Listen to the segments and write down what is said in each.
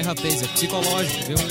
Aí, rapaz, é psicológico, viu?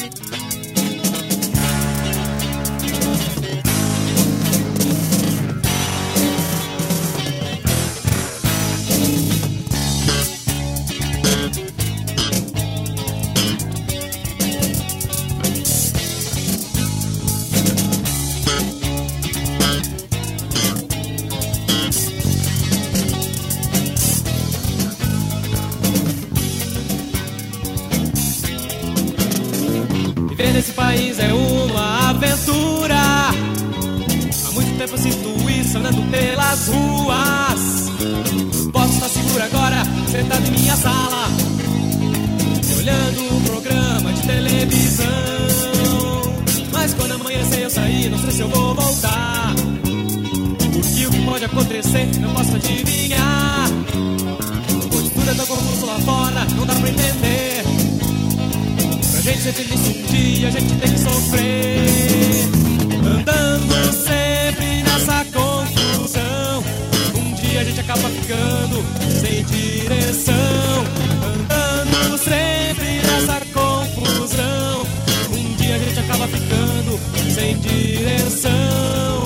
Viver nesse país é uma aventura. Há muito tempo eu sinto isso andando pelas ruas. Posso estar seguro agora, sentado em minha sala, olhando um programa de televisão. Mas quando amanhecer eu sair, não sei se eu vou voltar, porque o que pode acontecer não posso adivinhar. Pois tudo é tão confuso lá fora, não dá pra entender. Pra gente ser feliz um dia a gente tem que sofrer, andando sempre nessa confusão. Um dia a gente acaba ficando sem direção, andando sempre nessa confusão. Um dia a gente acaba ficando sem direção.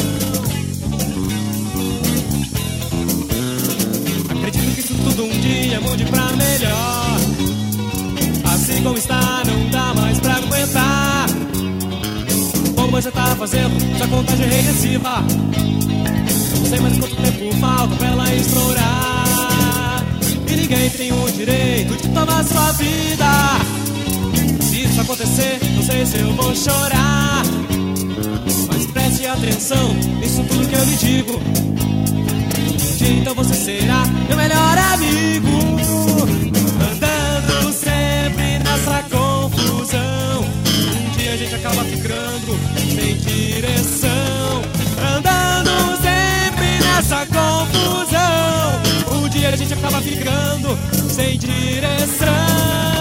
Acredito que isso tudo um dia mude pra melhor. Assim como está, não dá mais pra aguentar. Como você tá fazendo essa contagem regressiva? Não sei mais quanto tempo falta pra ela estourar. E ninguém tem o direito de tomar sua vida. Se isso acontecer, não sei se eu vou chorar. Mas preste atenção nisso tudo que eu lhe digo. Então você será meu melhor amigo. Andando sempre nessa confusão, um dia a gente acaba ficando sem direção. Andando sempre nessa confusão, um dia a gente acaba ficando sem direção.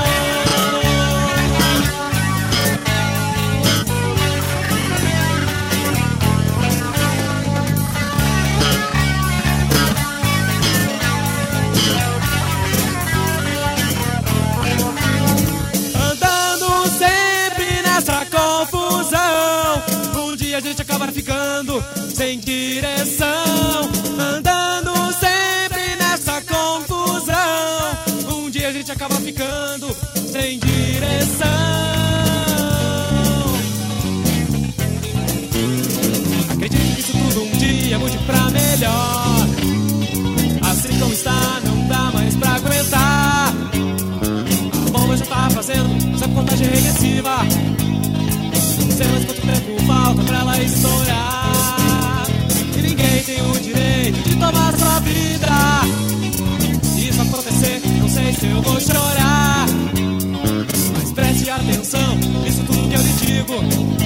A gente acaba ficando sem direção, andando sempre nessa confusão. Um dia a gente acaba ficando sem direção. Acredito que isso tudo um dia mude pra melhor. Assim como está, não dá mais pra aguentar. Bom, você tá fazendo essa contagem regressiva. Não sei mais quanto tempo falta pra ela estourar. E ninguém tem o direito de tomar sua vida. Se isso acontecer, não sei se eu vou chorar. Mas preste atenção nisso tudo que eu lhe digo.